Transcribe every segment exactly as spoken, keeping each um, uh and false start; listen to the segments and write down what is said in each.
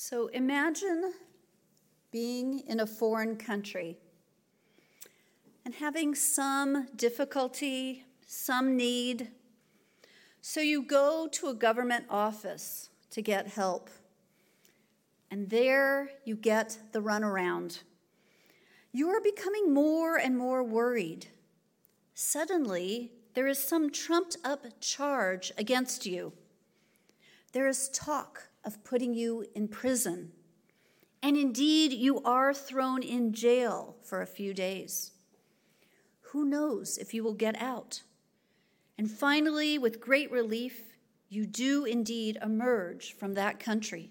So imagine being in a foreign country and having some difficulty, some need. So you go to a government office to get help. And there you get the runaround. You are becoming more and more worried. Suddenly, there is some trumped-up charge against you. There is talk of putting you in prison. And indeed, you are thrown in jail for a few days. Who knows if you will get out? And finally, with great relief, you do indeed emerge from that country.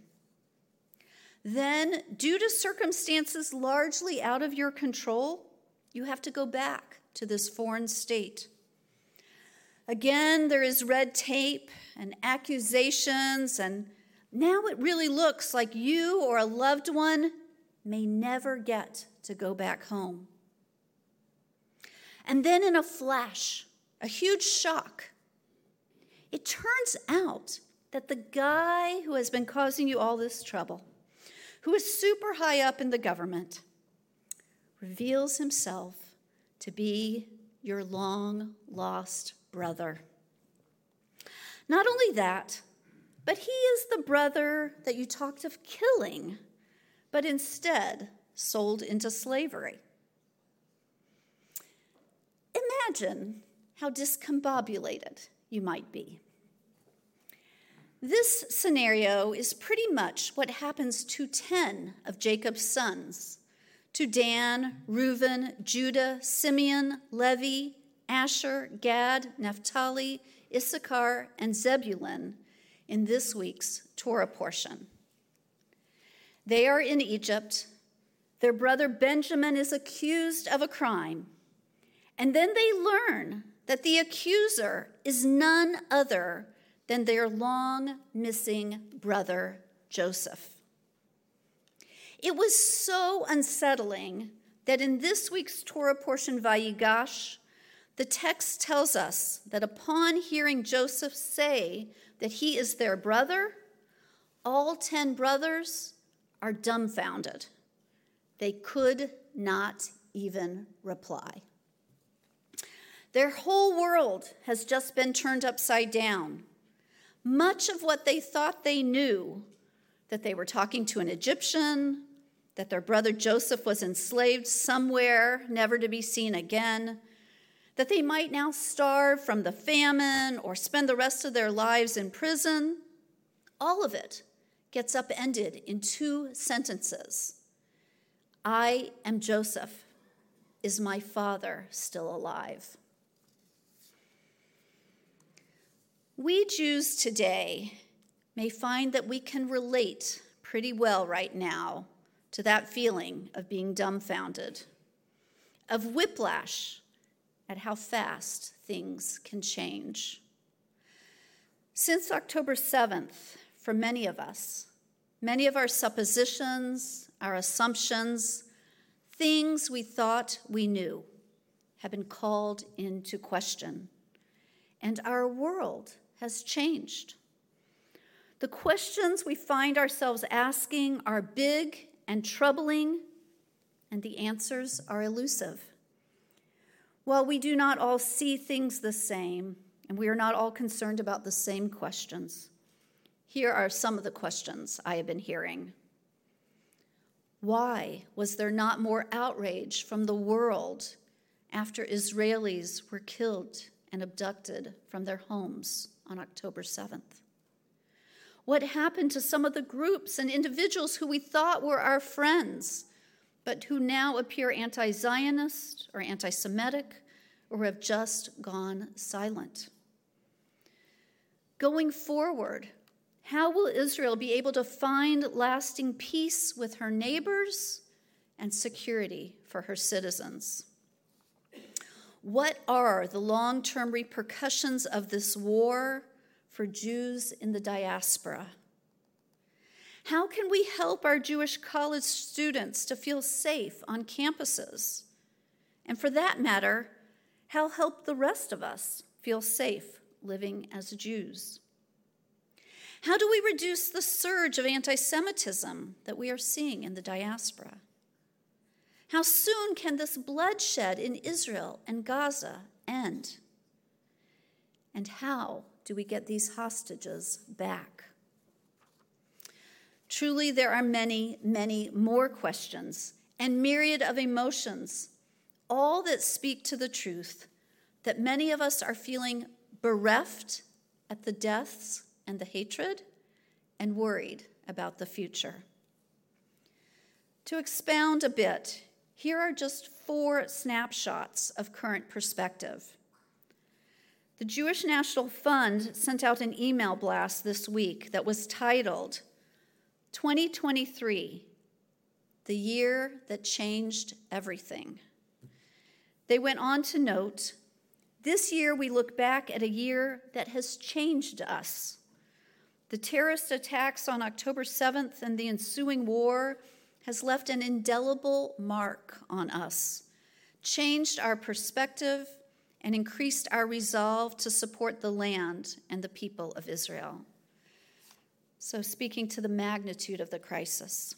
Then, due to circumstances largely out of your control, you have to go back to this foreign state. Again, there is red tape and accusations, and now it really looks like you or a loved one may never get to go back home. And then in a flash, a huge shock, it turns out that the guy who has been causing you all this trouble, who is super high up in the government, reveals himself to be your long-lost brother. Not only that, but he is the brother that you talked of killing, but instead sold into slavery. Imagine how discombobulated you might be. This scenario is pretty much what happens to ten of Jacob's sons, to Dan, Reuben, Judah, Simeon, Levi, Asher, Gad, Naphtali, Issachar, and Zebulun in this week's Torah portion. They are in Egypt. Their brother Benjamin is accused of a crime. And then they learn that the accuser is none other than their long-missing brother Joseph. It was so unsettling that in this week's Torah portion, Vayigash, the text tells us that upon hearing Joseph say that he is their brother, all ten brothers are dumbfounded. They could not even reply. Their whole world has just been turned upside down. Much of what they thought they knew, that they were talking to an Egyptian, that their brother Joseph was enslaved somewhere, never to be seen again, that they might now starve from the famine or spend the rest of their lives in prison, all of it gets upended in two sentences. I am Joseph. Is my father still alive? We Jews today may find that we can relate pretty well right now to that feeling of being dumbfounded, of whiplash at how fast things can change. Since October seventh, for many of us, many of our suppositions, our assumptions, things we thought we knew have been called into question, and our world has changed. The questions we find ourselves asking are big and troubling, and the answers are elusive. While we do not all see things the same, and we are not all concerned about the same questions, here are some of the questions I have been hearing. Why was there not more outrage from the world after Israelis were killed and abducted from their homes on October seventh? What happened to some of the groups and individuals who we thought were our friends, but who now appear anti-Zionist or anti-Semitic or have just gone silent? Going forward, how will Israel be able to find lasting peace with her neighbors and security for her citizens? What are the long-term repercussions of this war for Jews in the diaspora? How can we help our Jewish college students to feel safe on campuses? And for that matter, how help the rest of us feel safe living as Jews? How do we reduce the surge of anti-Semitism that we are seeing in the diaspora? How soon can this bloodshed in Israel and Gaza end? And how do we get these hostages back? Truly, there are many, many more questions and myriad of emotions, all that speak to the truth that many of us are feeling bereft at the deaths and the hatred and worried about the future. To expound a bit, here are just four snapshots of current perspective. The Jewish National Fund sent out an email blast this week that was titled, twenty twenty-three, the year that changed everything. They went on to note, this year we look back at a year that has changed us. The terrorist attacks on October seventh and the ensuing war has left an indelible mark on us, changed our perspective, and increased our resolve to support the land and the people of Israel. So speaking to the magnitude of the crisis.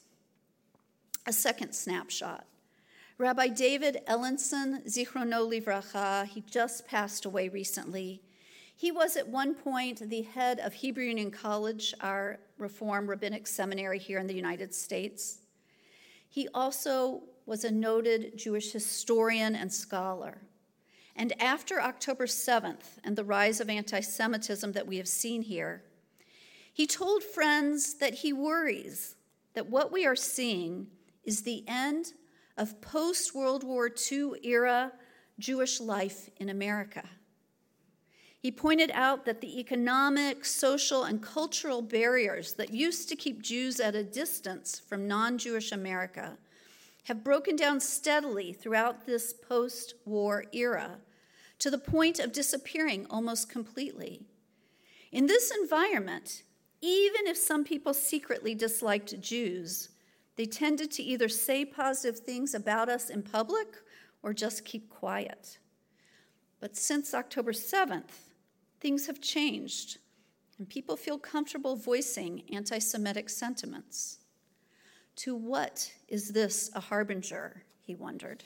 A second snapshot. Rabbi David Ellenson, Zichrono Livracha, he just passed away recently. He was at one point the head of Hebrew Union College, our Reform Rabbinic Seminary here in the United States. He also was a noted Jewish historian and scholar. And after October seventh and the rise of anti-Semitism that we have seen here, he told friends that he worries that what we are seeing is the end of post-World War Two era Jewish life in America. He pointed out that the economic, social, and cultural barriers that used to keep Jews at a distance from non-Jewish America have broken down steadily throughout this post-war era to the point of disappearing almost completely. In this environment, even if some people secretly disliked Jews, they tended to either say positive things about us in public or just keep quiet. But since October seventh, things have changed, and people feel comfortable voicing anti-Semitic sentiments. To what is this a harbinger, he wondered.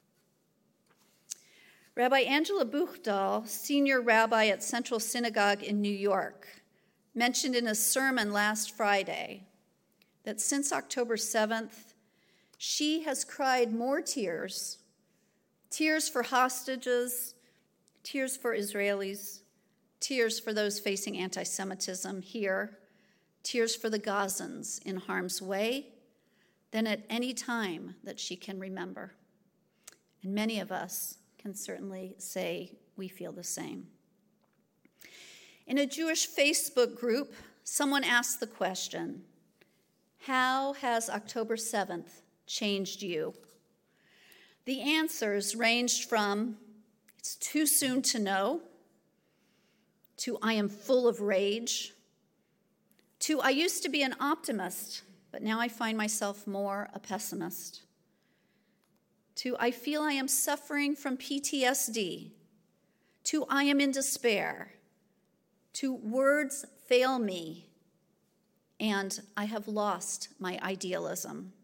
Rabbi Angela Buchdal, senior rabbi at Central Synagogue in New York, mentioned in a sermon last Friday that since October seventh, she has cried more tears, tears for hostages, tears for Israelis, tears for those facing anti-Semitism here, tears for the Gazans in harm's way, than at any time that she can remember. And many of us can certainly say we feel the same. In a Jewish Facebook group, someone asked the question, how has October seventh changed you? The answers ranged from, it's too soon to know, to I am full of rage, to I used to be an optimist, but now I find myself more a pessimist, to I feel I am suffering from P T S D, to I am in despair, to words fail me, and I have lost my idealism.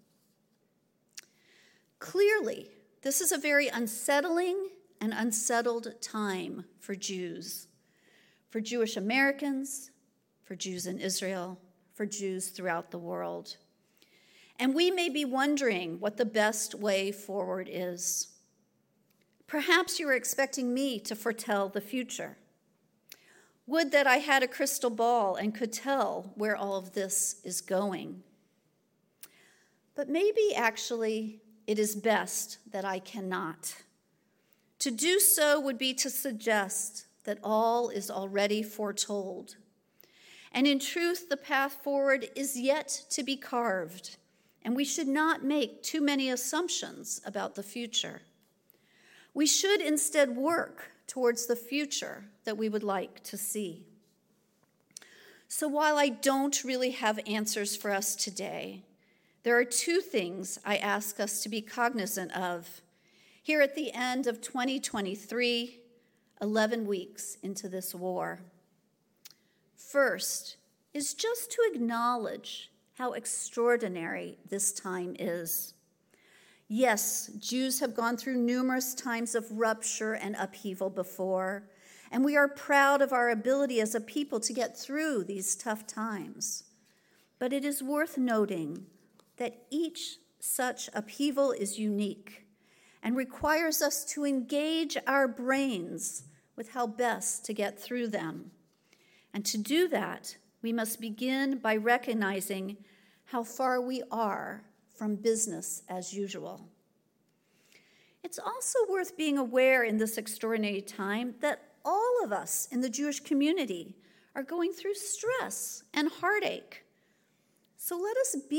Clearly, this is a very unsettling and unsettled time for Jews, for Jewish Americans, for Jews in Israel, for Jews throughout the world. And we may be wondering what the best way forward is. Perhaps you are expecting me to foretell the future. Would that I had a crystal ball and could tell where all of this is going. But maybe actually it is best that I cannot. To do so would be to suggest that all is already foretold. And in truth, the path forward is yet to be carved, and we should not make too many assumptions about the future. We should instead work towards the future that we would like to see. So while I don't really have answers for us today, there are two things I ask us to be cognizant of here at the end of twenty twenty-three, eleven weeks into this war. First, is just to acknowledge how extraordinary this time is. Yes, Jews have gone through numerous times of rupture and upheaval before, and we are proud of our ability as a people to get through these tough times. But it is worth noting that each such upheaval is unique and requires us to engage our brains with how best to get through them. And to do that, we must begin by recognizing how far we are from business as usual. It's also worth being aware in this extraordinary time that all of us in the Jewish community are going through stress and heartache. So let us be